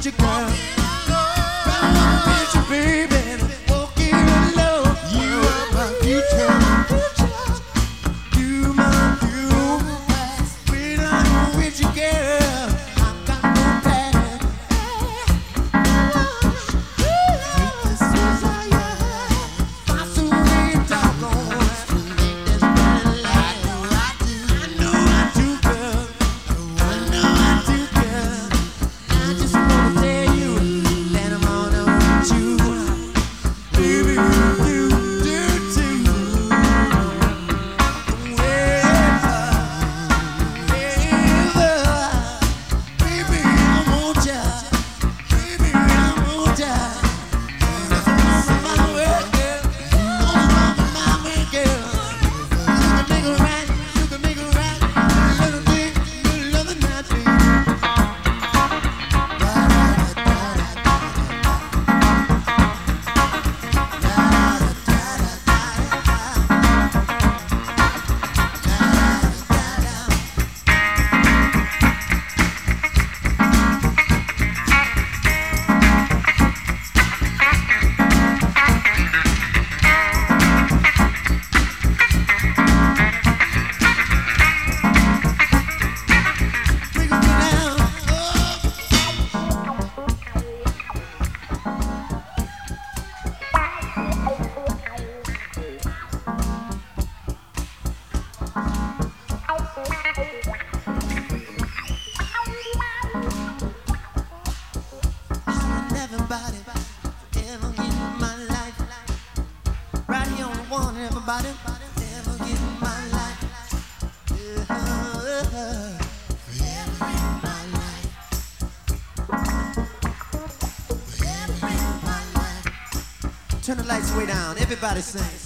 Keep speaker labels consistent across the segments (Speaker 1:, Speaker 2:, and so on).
Speaker 1: with you, girl. Run with you, baby. Walking alone. You are my future. You my future. When I'm with you, girl, I've got no plan. This is all you have. Far so way doggone. There's no lie. I know I do, girl. I know I do, girl. I just wanna tell you that I'm on with you. Baby, you do too. Baby, I want ya. Baby, I want ya. My way, girl. My way, girl. You can make it right. You can make it right. Little thing, little other night, baby. Everybody, ever get in my life. Right here on the one, everybody, ever get in my life. Ever in my life. Ever in my life. Turn the lights way down, everybody sing.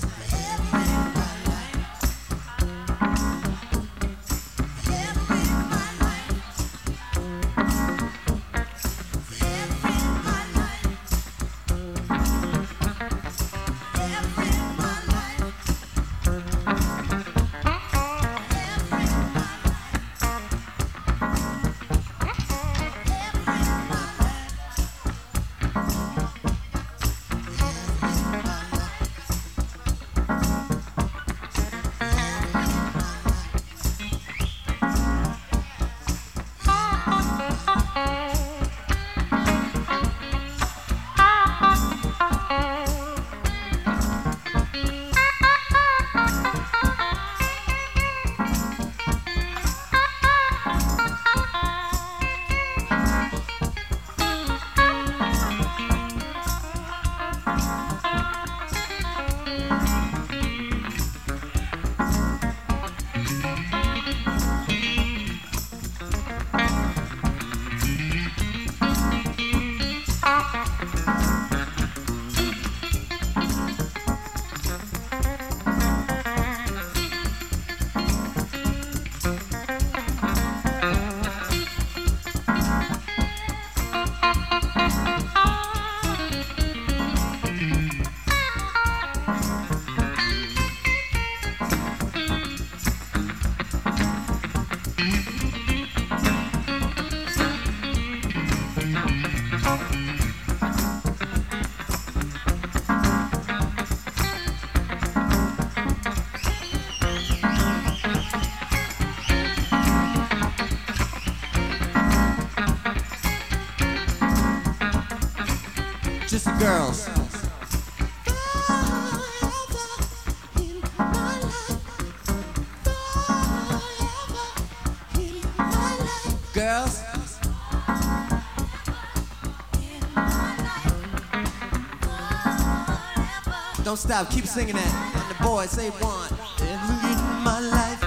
Speaker 1: Just the girls. Girls. Don't stop, keep singing that. And the boys say one. Ever in my life.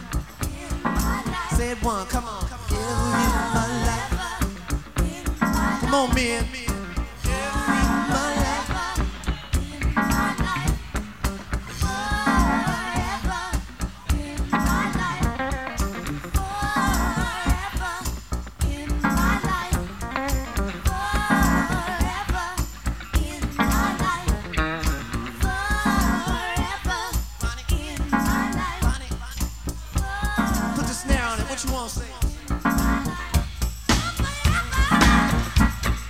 Speaker 1: Say it one, come on. Ever in my life. Come on, men. What you want to say?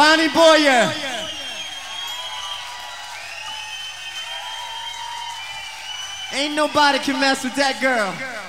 Speaker 1: Bonnie Boyer. Ain't nobody can mess with that girl.